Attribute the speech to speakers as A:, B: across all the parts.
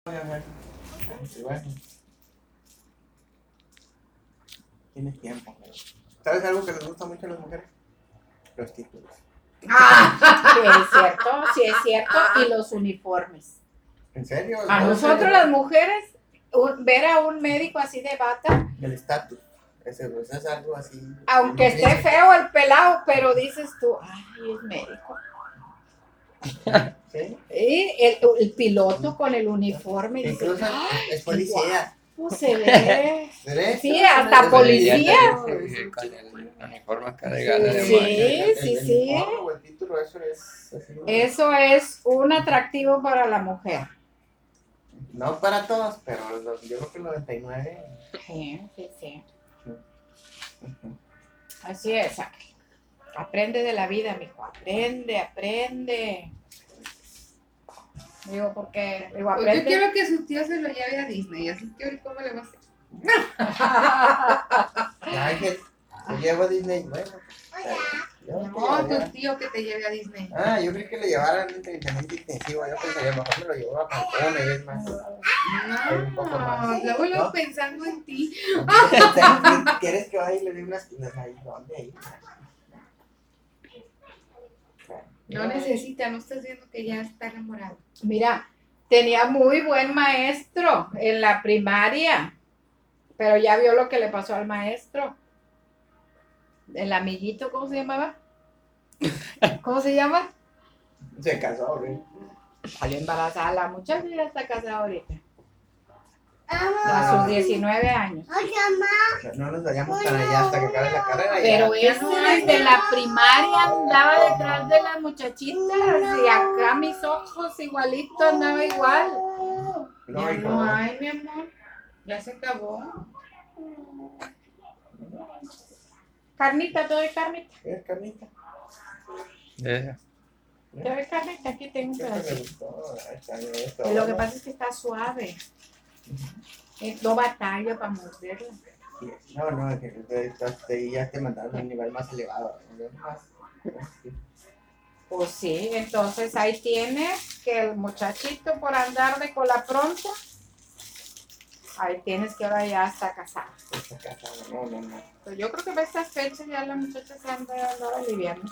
A: Sí, bueno. Tienes tiempo. ¿Sabes algo que les gusta mucho a las mujeres? Los títulos.
B: Sí es cierto, y los uniformes.
A: ¿En serio?
B: A nosotros las mujeres, ver a un médico así de bata,
A: El estatus. Ese pues, es algo así.
B: aunque esté feo el pelado, pero dices tú, ay, es médico.
A: ¿Sí?
B: Y el piloto con el uniforme.
A: Incluso
B: dices,
A: es policía.
B: pues se ve.
A: ¿Derecho?
B: Sí, hasta policía.
C: Con el uniforme acá de gala de
B: Sí,
C: baño.
B: sí.
A: uniforme o el título, eso es así.
B: Eso es un atractivo para la mujer.
A: No para todos, pero yo creo que el 99.
B: Sí. Así es, Ángel. Aprende de la vida, mijo. Aprende. Digo, porque,
D: Pues
B: aprende.
D: yo quiero que su tío se lo lleve a Disney, así que ahorita cómo le va a hacer.
A: Ángel, te llevo a Disney. Bueno.
D: No, tu tío que te lleve a Disney.
A: Yo creí que le llevaran un entrenamiento intensivo. Yo pensaría, mejor me lo llevó a Cancún y es más. Un poco
D: No,
A: más.
D: luego
A: ¿No?
D: pensando en ti.
A: ¿Quieres que vaya y le dé unas ahí? ¿Dónde ahí?
D: No necesita, no estás viendo que ya está enamorado.
B: Mira, tenía muy buen maestro en la primaria, pero ya vio lo que le pasó al maestro. El amiguito, ¿cómo se llamaba? ¿Cómo se llama?
A: Se casó, güey.
B: Salió embarazada la muchacha y ya está casada ahorita. A sus 19 años.
A: No nos vayamos tan allá hasta que acabe la carrera.
B: Pero
A: ya.
B: ese desde la primaria andaba detrás de las muchachitas y acá mis ojos igualito andaba igual.
D: Ya no hay, mi amor. Ya se acabó.
B: Carnita, te doy carnita.
A: ¿Qué carnita?
B: Te doy carnita, aquí tengo un
A: Siempre me
B: pedacito.
A: gustó. Está bien esto.
B: Lo que pasa es que está suave. No batalla para morderla.
A: No, que ya te mandaron a un nivel más elevado.
B: Pues sí, entonces ahí tienes que el muchachito por andar de cola pronta, ahí tienes que ahora ya está casado.
A: Está casado, no.
B: Pues yo creo que para estas fechas ya la muchacha se anda aliviando.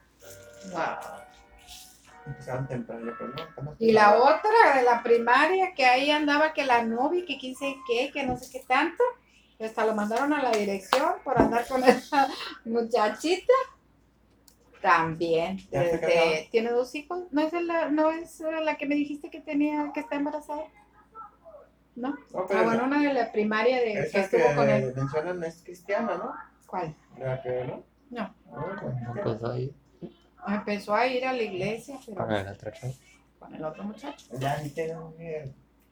A: Empezaron temprano, pero no. Estamos
B: Y la
A: preparados.
B: otra de la primaria, que ahí andaba que la novia, que quién sé qué, que no sé qué tanto, que hasta lo mandaron a la dirección por andar con esa muchachita. También.
A: ¿Ya se casó?
B: ¿Tiene 2 hijos? ¿No es la que me dijiste que tenía, que está embarazada? ¿No?
A: No, pero
B: Bueno, una de la primaria que
A: esa
B: estuvo con él.
A: mencionan es cristiana, ¿no?
B: ¿Cuál?
A: La que, ¿no?
B: No.
C: Empezó ahí
B: Empezó a ir a la iglesia, pero
C: con el otro chavo.
B: con el otro muchacho.
A: Ya ni tengo que.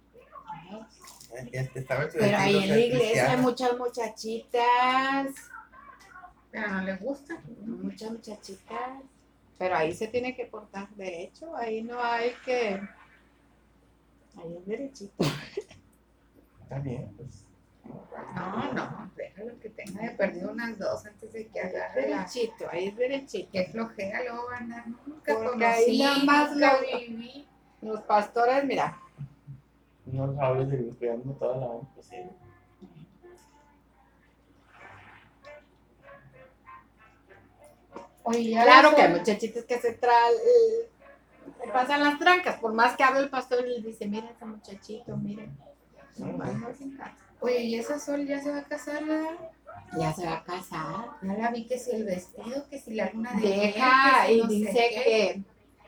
B: Pero ahí en la iglesia hay muchas muchachitas.
D: Pero no le gusta.
B: Muchas muchachitas. Pero ahí se tiene que portar derecho. Ahí no hay que. Ahí es derechito.
A: Está bien, pues.
D: No, déjalo que tenga de perdido unas 2 antes de que agarre la...
B: Derechito, ahí es derechito.
D: Qué flojera, luego va a andar. Nunca
B: Porque ahí nada
D: conocí,
B: más
D: nunca
B: lo-
D: viví.
B: Los pastores, mira.
A: No nos hables de cuidando toda la onda posible.
D: Oye, ya
B: Claro
D: las
B: que hay
D: horas-
B: muchachitas que se pasan las trancas, por más que hable el pastor y les dice, mira ese muchachito, miren. No hacen caso.
D: Oye, ¿y esa Sol ya se va a casar, verdad?
B: Ya se va a casar.
D: Ya la vi que si el vestido, que si la luna de
B: Deja
D: miel,
B: y
D: que si no
B: dice
D: sé qué.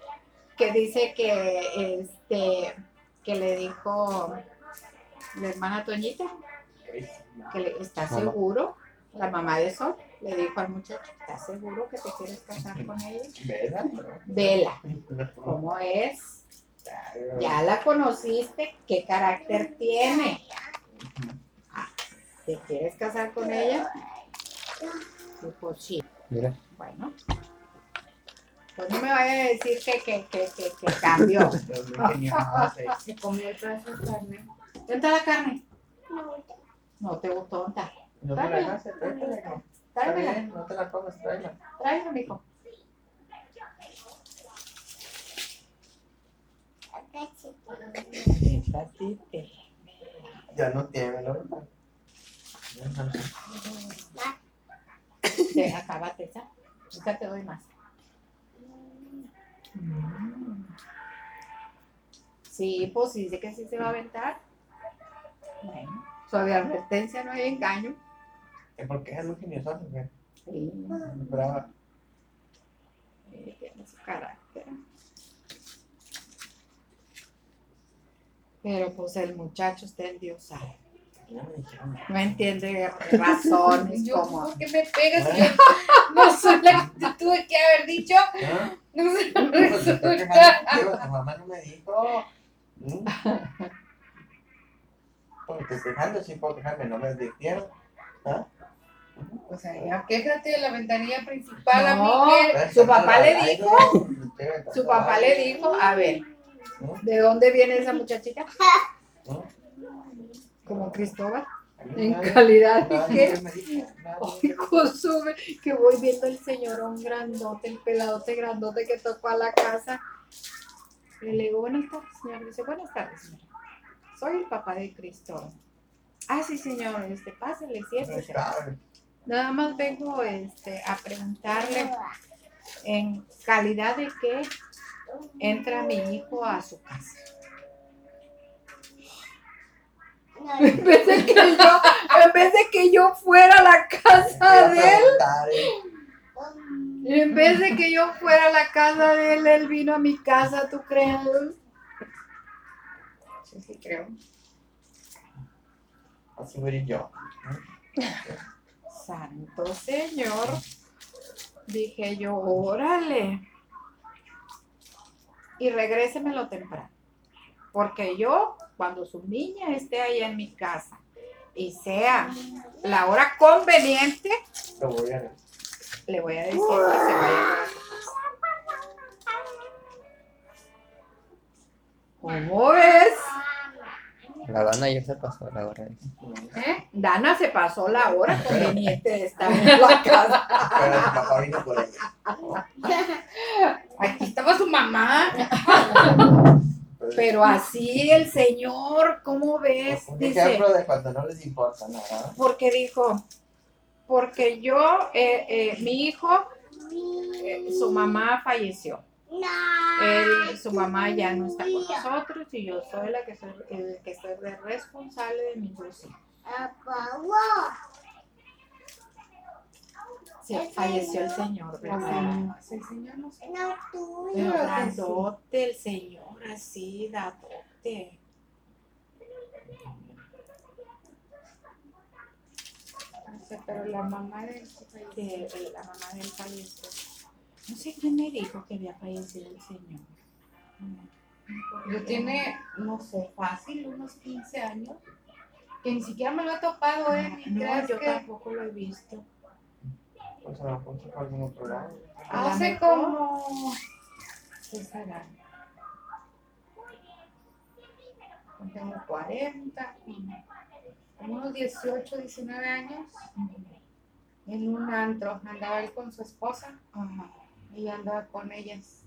B: que le dijo la hermana Toñita que está
C: Mamá.
B: seguro, la mamá de Sol, le dijo al muchacho, ¿estás seguro que te quieres casar con ella?
A: ¿Verdad?
B: Vela, ¿cómo es? Ya la conociste, ¿qué carácter tiene? ¿Te quieres casar con ella? Dijo, sí.
C: Mira.
B: Bueno, pues no me vaya a decir que cambió.
D: Se comió el pedazo de carne.
B: ¿Dónde está la carne? No te gustó, ¿dónde está?
A: No te la dejas, tráetela. Está
B: Tráemela,
A: bien, no te la comes, tráela.
B: tráemela, mijo. Tatite.
A: Ya no tiene, ¿no?
B: Acábate esa. Esta te doy más. Sí, pues dice que sí se va a aventar. Bueno, suave advertencia, no hay engaño.
A: ¿Por qué es muy genioso?
B: Sí,
A: Brava.
B: tiene su carácter. Pero pues el muchacho está endiosado. No entiende razones
D: Yo,
B: como.
D: ¿por qué me pegas? Yo no soy la que te tuve que haber dicho.
A: ¿Ah?
D: No sé,
A: Pues te estoy quejando
D: resulta.
A: contigo, tu mamá no me dijo. Porque te estoy quejando, sí puedo quejarme, no me advirtieron. ¿Ah?
D: O sea, ya quéjate de la ventanilla principal, a mí
B: No,
D: que.
B: su papá le
A: Ay,
B: dijo,
A: no,
B: su papá le dijo, a ver,
A: ¿no?
B: ¿de dónde viene esa muchachita?
A: ¿No?
B: Como Cristóbal,
A: A mí
B: en
A: nadie-
B: calidad de
A: nadie
B: qué.
A: me dijo, nadie.
B: Ay, consume, que voy viendo el señorón grandote, el peladote grandote que tocó a la casa. Y le digo, buenas tardes, señor. Dice, buenas tardes, señor. Soy el papá de Cristóbal. Ah, sí, señor, pásale, siéntese. Nada más vengo a preguntarle en calidad de qué entra mi hijo a su casa. En vez de que yo fuera a la casa de él, en vez de que yo fuera a la casa de él, él vino a mi casa, ¿tú crees?
D: Sí, sí, creo.
A: Así voy a ir yo.
B: Santo Señor. Dije yo, órale. Y regrésemelo temprano. Porque yo, cuando su niña esté allá en mi casa y sea la hora conveniente,
A: Lo voy a ver.
B: le voy a decir que se vaya para su casa. ¿Cómo ves?
C: La Dana ya se pasó la hora.
B: Dana se pasó la hora conveniente de estar en la casa.
A: Pero su papá vino por ella.
D: Aquí estaba su mamá.
B: Pero así el Señor, ¿cómo ves?
A: Un
B: Dice,
A: ejemplo de cuando no les importa nada.
B: porque dijo, porque yo, mi hijo, su mamá falleció. Su mamá ya no está con nosotros y yo soy la que soy, el que soy responsable de mis dos hijos. Sí, falleció el Señor, ¿verdad?
D: El señor no sé.
B: Pero grandote el Señor, así, dadote.
D: No sé, pero la mamá de él sí falleció.
B: Que la mamá de él falleció. No sé quién me dijo que había fallecido el Señor.
D: Yo tiene, no sé, fácil, unos 15 años. Que ni siquiera me lo he topado, ni
B: No,
D: creas
B: yo
D: que
B: tampoco lo he visto.
A: Pues a lo mejor se fue a algún otro lado.
D: hace como.
B: ¿Qué será?
D: Tengo 40, como unos 18, 19 años. En un antro, andaba él con su esposa.
B: Ajá.
D: Y andaba con ellas.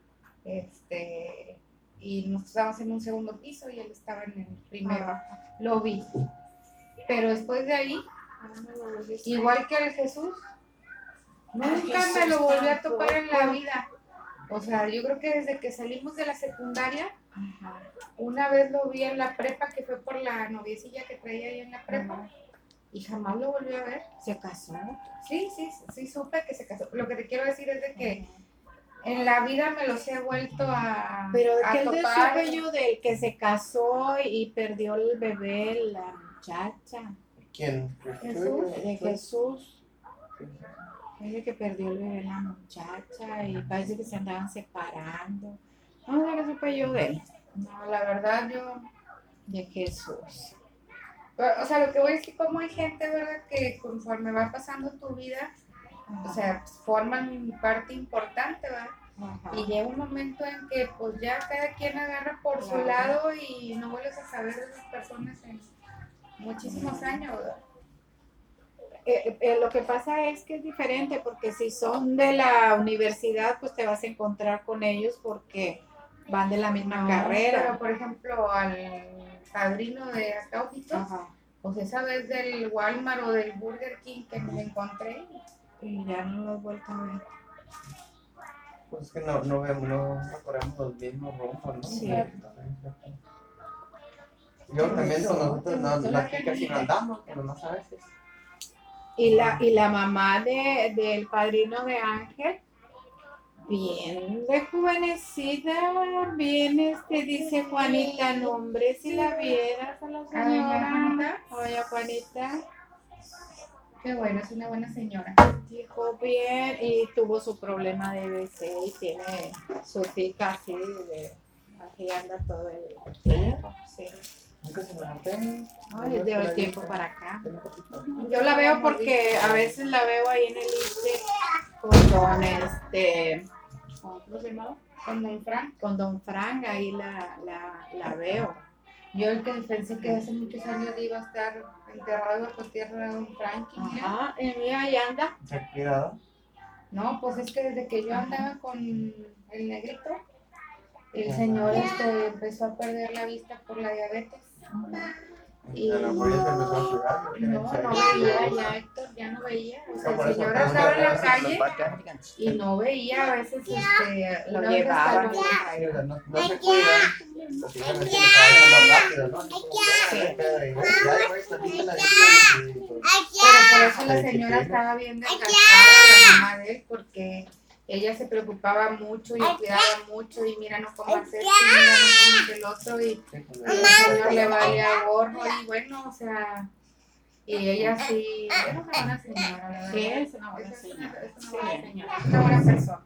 D: Y nosotros estábamos en un segundo piso y él estaba en el primero. Lo vi. Pero después de ahí, igual que el Jesús, nunca me lo volví a topar en la vida. O sea, yo creo que desde que salimos de la secundaria,
B: Ajá.
D: una vez lo vi en la prepa, que fue por la noviecilla que traía ahí en la prepa, y jamás lo volví a ver.
B: ¿Se casó?
D: Sí, supe que se casó. Lo que te quiero decir es de que en la vida me los he vuelto a
B: Pero de
D: a
B: que él
D: topar.
B: supe yo del que se casó y perdió el bebé, la muchacha.
A: ¿Quién?
D: Jesús.
B: De Jesús. Dice que perdió el bebé la muchacha y parece que se andaban separando. No sé qué supe yo de él.
D: No, la verdad yo...
B: De Jesús.
D: O sea, lo que voy a decir, como hay gente, ¿verdad? Que conforme va pasando tu vida, o sea, forman parte importante, ¿verdad?
B: Ajá.
D: Y llega un momento en que pues ya cada quien agarra por su
B: Claro.
D: lado y no vuelves a saber de esas personas en muchísimos años, ¿verdad?
B: Lo que pasa es que es diferente porque si son de la universidad pues te vas a encontrar con ellos porque van de la misma
D: No,
B: carrera.
D: Pero por ejemplo, al padrino de acá, ojitos,
B: Ajá.
D: pues esa vez del Walmart o del Burger King que me encontré.
B: Y ya no los he vuelto a ver.
A: Pues es que no vemos, no corremos los mismos rumbos, ¿no?
B: Sí.
A: Yo también con nosotros,
D: no,
A: aquí casi no andamos, que nomás a veces.
B: Y la mamá del padrino de Ángel, bien rejuvenecida, bien, dice Juanita, no hombre, si la vieras a la
D: Ay,
B: señora.
D: Juanita.
B: Doña Juanita,
D: Qué bueno, es una buena señora.
B: dijo bien y tuvo su problema de BC y tiene su tica así, así anda todo el tiempo. Sí.
A: Nunca se me rompe.
B: Ay, de el tiempo para acá. Yo la veo porque a veces la veo ahí en el ISSSTE ¿cómo se llama?
D: Con Don Frank.
B: Con Don Frank, ahí la veo.
D: Yo el que pensé que hace muchos años iba a estar enterrado bajo tierra de Don Frank. y mira.
B: Ajá, y mira, ahí anda.
A: Ten cuidado.
D: No, pues es que desde que yo andaba con el negrito, el señor empezó a perder la vista por la diabetes. Y
A: A lo mejor ya se empezó a sudar, porque
D: no veía ya, Héctor, ya no veía. O sea,
A: No, por
D: el
A: eso,
D: señor
A: pero
D: andaba en la
A: no,
D: calle y no veía, a veces
B: Lo
D: una vez
B: llevaban.
D: hasta
A: Sí, o sea, no se cuidan, posiblemente les va más rápido, ¿no? Así como, ya, güey, tantito la dieta y, pues,
D: Pero por eso la
A: Ay,
D: señora
A: qué
D: estaba bien desgastada, la mamá de él, porque ella se preocupaba mucho y cuidaba mucho y mira, no comas esto, y mira, no comas el otro y
A: sí, pues,
D: el señor le valía gorro y bueno, o sea, y ella sí, era una buena señora, la verdad.
B: Sí, es una buena
D: Es
B: señora.
D: es una buena señora, es una buena persona.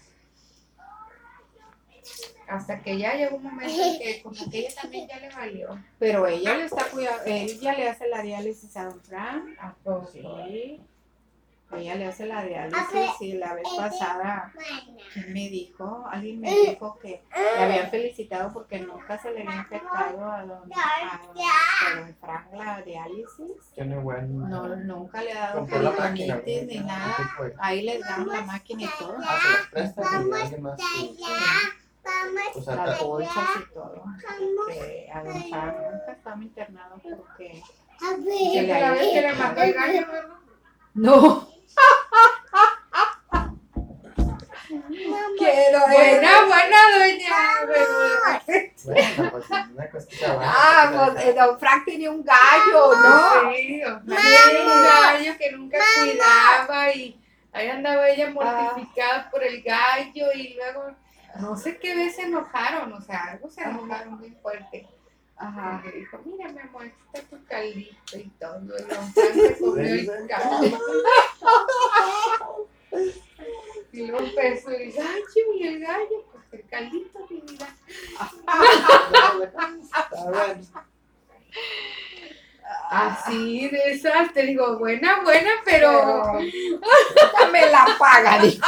D: Hasta que ya llegó un momento en que como que ella también ya le valió.
B: Pero ella le está cuidando, ella le hace la diálisis a Don Frank.
D: ¿A poco?
B: Sí. Ella le hace la diálisis y la vez pasada, ¿quién me dijo? Alguien me dijo que le habían felicitado porque nunca se le había infectado a don Frank la diálisis.
A: tiene buen.
B: No, nunca le ha dado
A: Compró la máquina,
B: peritonitis ni nada. Ahí les dan la máquina y todo.
A: Ah, se las prestas y alguien más. Pues
B: Las
A: acá.
B: bolsas y todo. Que a don Frank nunca estaba internado porque
D: Que la vez que le mató el gallo, ¿verdad?
B: no. Quiero
D: Buena doña.
A: Bueno, pues una cosita buena.
B: pues don Frank tenía un gallo, ¿no?
D: Sí, o sea, un gallo que nunca cuidaba y ahí andaba ella mortificada por el gallo y luego no sé qué vez se enojaron, o sea, algo se enojaron muy fuerte.
B: Ajá.
D: Y le dijo, mira mi amor, aquí está tu caldito y todo. Y don Frank se comió el caldo. Y luego empezó el gallo y el gallo, pues el caldito, mi vida.
A: Está bueno.
D: Así de esas, te digo, buena, pero
B: me la paga, dijo.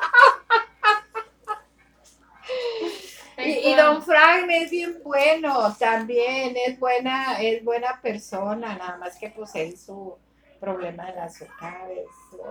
B: Y don Frank es bien bueno, también es buena persona, nada más que pues él su problema del azúcar es...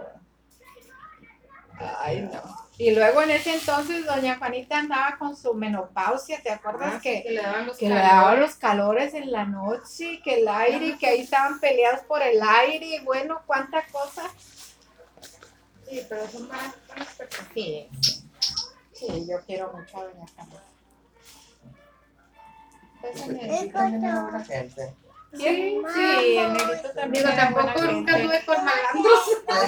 B: Ay, no. Y luego en ese entonces doña Juanita andaba con su menopausia, ¿te acuerdas que
D: le daban los
B: le daban los calores en la noche, que el aire, que ahí estaban peleados por el aire, y bueno, cuánta cosa?
D: Sí, pero son buenas personas.
B: Sí, sí, yo quiero mucho a doña Juanita.
D: Pues,
A: Sí, también es buena gente.
B: Sí, el negrito también.
D: Digo,
B: era
D: tampoco
B: buena
D: nunca
B: gente.
D: tuve con malandros.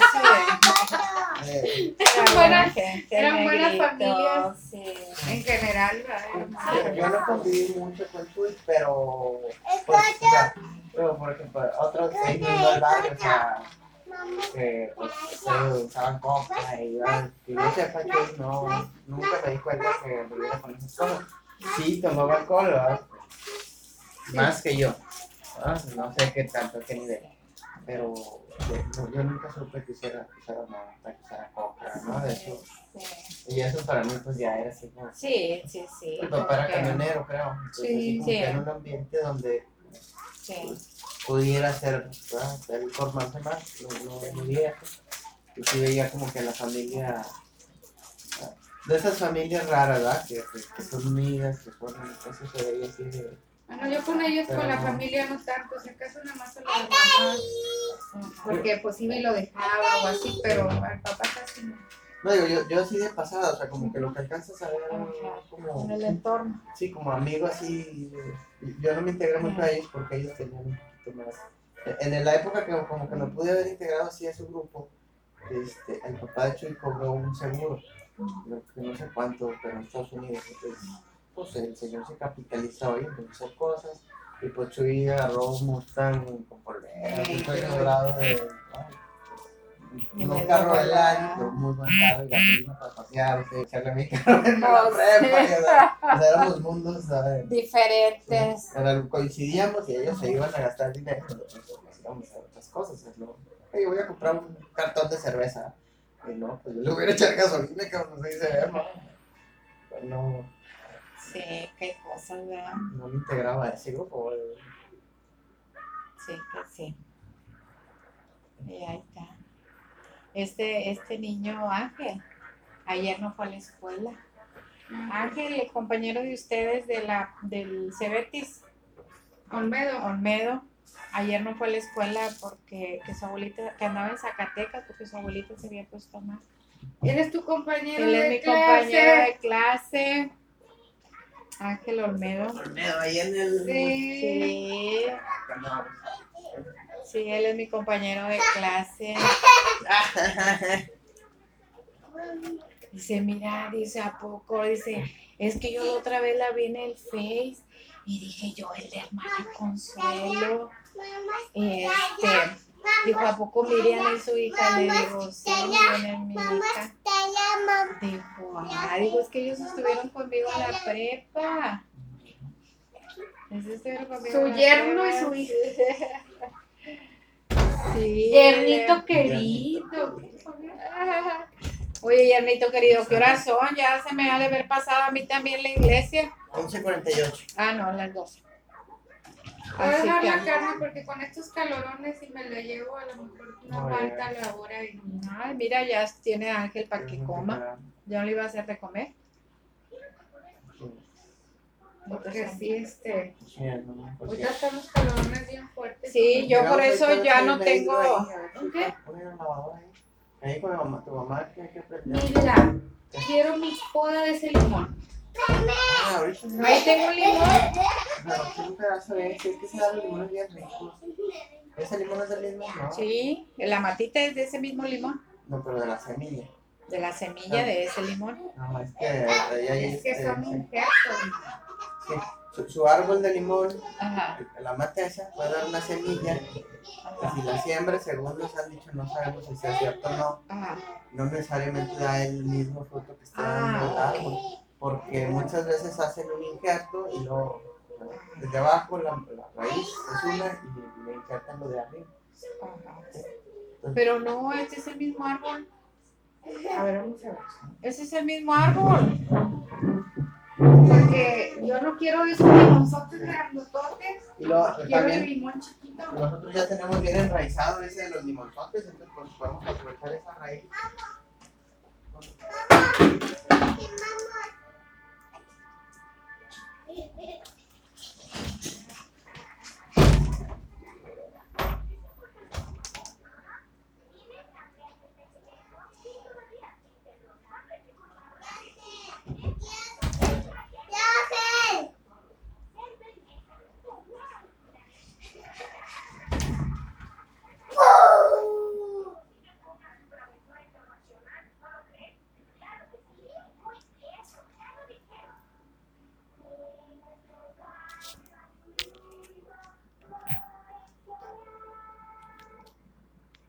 B: Era buena gente,
D: eran
B: el
D: buenas
B: negrito,
D: familias.
B: sí.
D: En general, ¿verdad?
A: Yo no conviví mucho con Chuy, pero. Pues, o sea, pero por ejemplo, otros se iban al barrio, o sea, que pues, se usaban coca y yo sepa, Chuy, no, nunca me di cuenta que anduviera con esas cosas. Sí, tomaba alcohol, ¿verdad? Más que yo. No sé qué tanto, qué nivel. Pero yo nunca supe que usara mota, que usara coca, ¿no? De eso.
B: Sí.
A: Y eso para mí pues ya era así como...
B: Sí.
A: Mi papá era
B: porque-
A: camionero, creo. Entonces,
D: Sí,
A: así como
B: sí.
A: que en un ambiente donde
B: Sí.
A: pudiera ser, ¿verdad? El formarse más, no vivía. Y sí veía como que la familia de esas familias raras, ¿verdad? Que son unidas, que ponen eso se veía así de...
D: Bueno, yo con ellos,
A: Pero
D: con la
A: no.
D: familia no tanto, si acaso nada más a la mamá, porque pues iba y lo dejaba o así, pero al papá casi no.
A: No, digo, yo así de pasada, o sea, como que lo que alcanzas a ver como...
B: En el entorno.
A: Sí, como amigo así, yo no me integré mucho a ellos porque ellos tenían un poquito más. En la época que como que me pude haber integrado así a su grupo, el papá de Chuy cobró un seguro, creo que no sé cuánto, pero en Estados Unidos. Entonces, pues el señor se capitalizó y empezó a hacer cosas, y pues Chuy agarró un Mustang con polvera, un sueño dorado de... No carro del año, pero muy buen carro y gasolina para pasear, echarle a mi carro en la prepa, o sea, éramos mundos, ¿sabes?
B: Diferentes.
A: Coincidíamos y ellos se iban a gastar dinero, nosotros nos íbamos a otras cosas, es lo, "Oye, voy a comprar un cartón de cerveza", y no, pues yo le hubiera echado gasolina, como se dice, hermano, pero no,
B: Sí, qué cosas, ¿verdad?
A: no me integraba a ese grupo,
B: Sí, que sí. Y ahí está. Este niño Ángel, ayer no fue a la escuela. Ángel, el compañero de ustedes del Cebetis, Olmedo, ayer no fue a la escuela porque que su abuelita, que andaba en Zacatecas porque su abuelita se había puesto mal.
D: Él es tu compañero
B: Él es
D: de
B: mi
D: clase.
B: compañero de clase, Ángel Olmedo.
A: Olmedo, ahí en el...
D: Sí.
B: Sí, él es mi compañero de clase. Dice, mira, dice, ¿a poco? Dice, es que yo la otra vez la vi en el Face y dije yo, el de hermana Consuelo. Dijo, ¿a poco Miriam es su hija? Le digo, sí, Miriam es mi hija. Dijo, es que ellos estuvieron conmigo en la prepa.
D: Su yerno y su hija.
B: Sí.
D: Yernito querido.
B: Oye, Yernito querido, ¿qué horas son? Ya se me ha de haber pasado a mí también la iglesia.
A: 11:48.
B: Ah, no, las 12.
D: Voy a
B: Así
D: dejar
B: que,
D: la carne porque con estos calorones si me la llevo a lo mejor no
A: Muy
D: falta
A: bien.
D: la hora y
B: ay, mira, ya tiene Ángel para que coma. Ya no le iba a hacer de comer.
D: porque sí,
A: Pues
D: ahorita están los calorones bien fuertes.
B: Sí, yo por eso ya no tengo.
D: ¿Qué?
A: Ahí con tu mamá que hay que aprender.
D: Mira, quiero mi poda de ese limón.
A: Ah, ahorita no.
B: Ahí tengo un limón.
A: Pero sí, un pedazo de ese, es que se dan los limones bien ricos. ¿Ese limón es del mismo? No.
B: Sí, la matita es de ese mismo limón.
A: No, pero de la semilla.
B: De la semilla de ese limón.
A: No, es que ahí hay
D: Es que son
A: sí.
D: injertos.
A: Sí. Su árbol de limón,
B: Ajá.
A: la mata esa, puede dar una semilla. Y si la siembra, según nos han dicho, no sabemos si sea cierto o no,
B: Ajá.
A: no necesariamente da el mismo fruto que está dando el árbol. Porque muchas veces hacen un injerto y luego desde abajo la raíz es una y le injertan lo de arriba.
B: Pero no, este es el mismo árbol.
D: A ver, vamos a ver.
B: Ese es el mismo árbol.
D: Porque yo no quiero esos limonzotes grandototes.
A: Y luego
D: Quiero el
A: también
D: limón chiquito.
A: nosotros ya tenemos bien enraizado ese de los limonzotes, entonces pues podemos aprovechar esa raíz.